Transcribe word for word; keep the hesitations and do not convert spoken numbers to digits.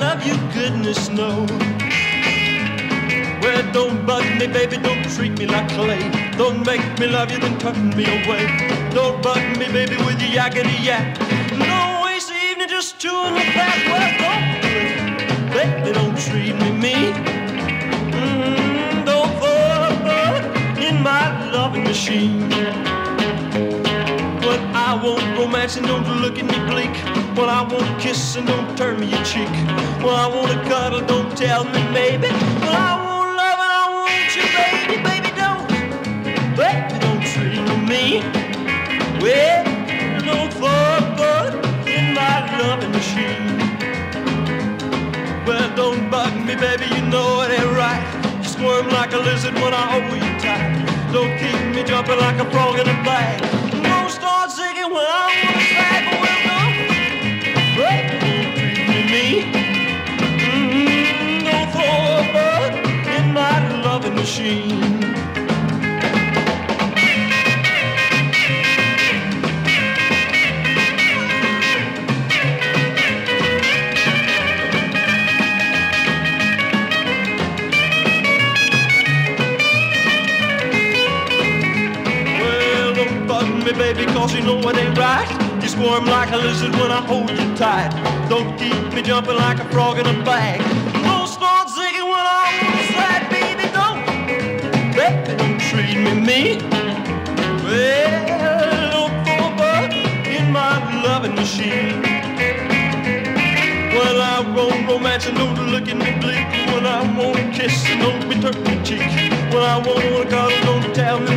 love you, goodness knows. Well, don't bug me, baby, don't treat me like clay. Don't make me love you, then turn me away. Don't bug me, baby, with your yakety yak. Don't waste the evening just chewing the fat. Well, don't do it, baby, don't treat me mean. Mm, don't fall in my loving machine. But I want romance and don't look at me bleak. Well, I want kiss and don't turn me your cheek. Well, I want to cuddle, don't tell me maybe. Well, I want love and I want you, baby. Baby, don't, baby, don't treat me mean. Well, don't fall in my loving machine. Well, don't bug me, baby, you know it ain't right. You squirm like a lizard when I hold you tight. Don't keep me jumping like a frog in a bag. Don't start singing when I want to sag. Well, don't, baby, don't treat me mean. Mm-hmm, don't throw a bug in my loving machine. Baby, cause you know it ain't right. You squirm like a lizard when I hold you tight. Don't keep me jumping like a frog in a bag. Don't start singing when I want to sag. Baby, don't, baby, don't treat me mean. Well, don't throw a bug in my loving machine. Well, I want romance and don't look at me bleak. When I want to kiss and don't be turning me cheek. When I want to cuddle, don't tell me